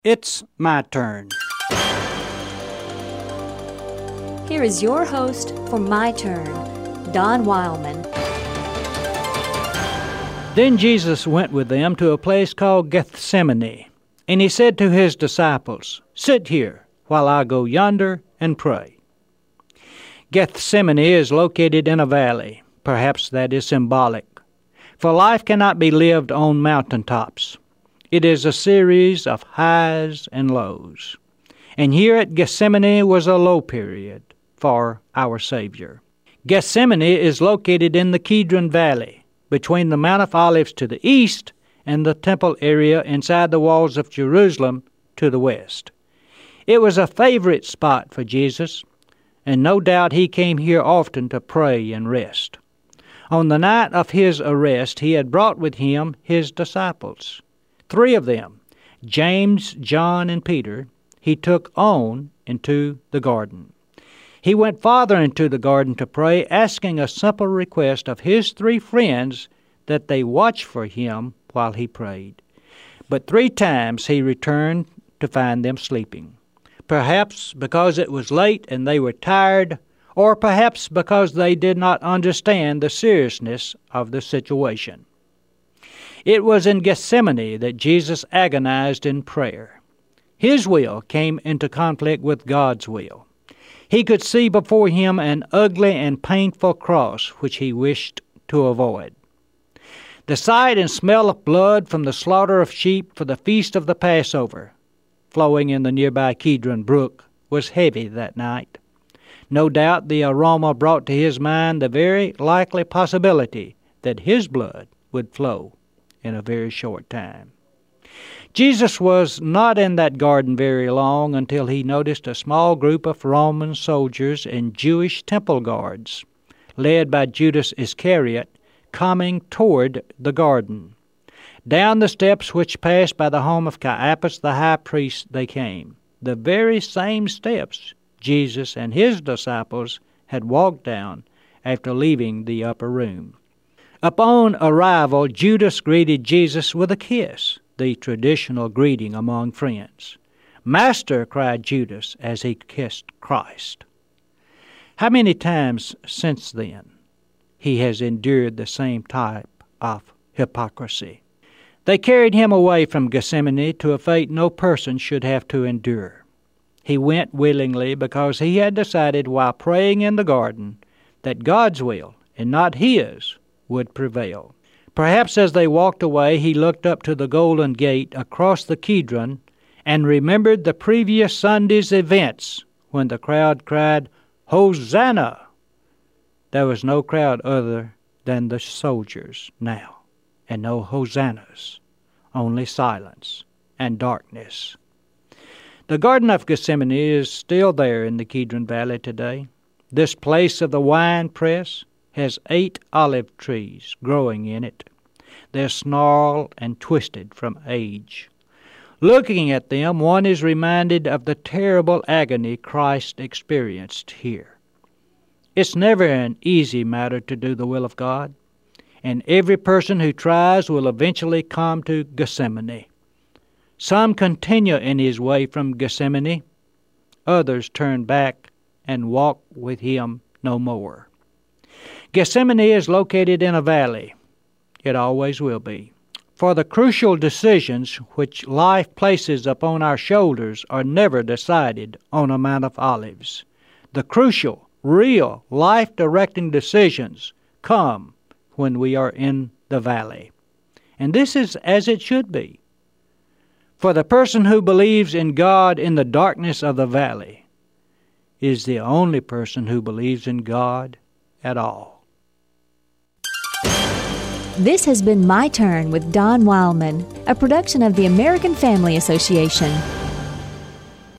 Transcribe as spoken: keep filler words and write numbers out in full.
It's my turn. Here is your host for My Turn, Don Wildman. Then Jesus went with them to a place called Gethsemane, and he said to his disciples, "Sit here while I go yonder and pray." Gethsemane is located in a valley. Perhaps that is symbolic. For life cannot be lived on mountaintops. It is a series of highs and lows. And here at Gethsemane was a low period for our Savior. Gethsemane is located in the Kidron Valley, between the Mount of Olives to the east and the temple area inside the walls of Jerusalem to the west. It was a favorite spot for Jesus, and no doubt he came here often to pray and rest. On the night of his arrest, he had brought with him his disciples. Three of them, James, John, and Peter, he took on into the garden. He went farther into the garden to pray, asking a simple request of his three friends that they watch for him while he prayed. But three times he returned to find them sleeping. Perhaps because it was late and they were tired, or perhaps because they did not understand the seriousness of the situation. It was in Gethsemane that Jesus agonized in prayer. His will came into conflict with God's will. He could see before him an ugly and painful cross which he wished to avoid. The sight and smell of blood from the slaughter of sheep for the feast of the Passover, flowing in the nearby Kidron Brook, was heavy that night. No doubt the aroma brought to his mind the very likely possibility that his blood would flow in a very short time. Jesus was not in that garden very long until he noticed a small group of Roman soldiers and Jewish temple guards, led by Judas Iscariot, coming toward the garden. Down the steps which passed by the home of Caiaphas the high priest they came, the very same steps Jesus and his disciples had walked down after leaving the upper room. Upon arrival, Judas greeted Jesus with a kiss, the traditional greeting among friends. "Master," cried Judas as he kissed Christ. How many times since then he has endured the same type of hypocrisy? They carried him away from Gethsemane to a fate no person should have to endure. He went willingly because he had decided while praying in the garden that God's will and not his would prevail. Perhaps as they walked away, he looked up to the Golden Gate across the Kidron and remembered the previous Sunday's events when the crowd cried, "Hosanna!" There was no crowd other than the soldiers now, and no hosannas, only silence and darkness. The Garden of Gethsemane is still there in the Kidron Valley today. This place of the wine press has eight olive trees growing in it. They're snarled and twisted from age. Looking at them, one is reminded of the terrible agony Christ experienced here. It's never an easy matter to do the will of God, and every person who tries will eventually come to Gethsemane. Some continue in his way from Gethsemane. Others turn back and walk with him no more. Gethsemane is located in a valley. It always will be. For the crucial decisions which life places upon our shoulders are never decided on a Mount of Olives. The crucial, real, life-directing decisions come when we are in the valley. And this is as it should be. For the person who believes in God in the darkness of the valley is the only person who believes in God at all. This has been My Turn with Don Wildman, a production of the American Family Association.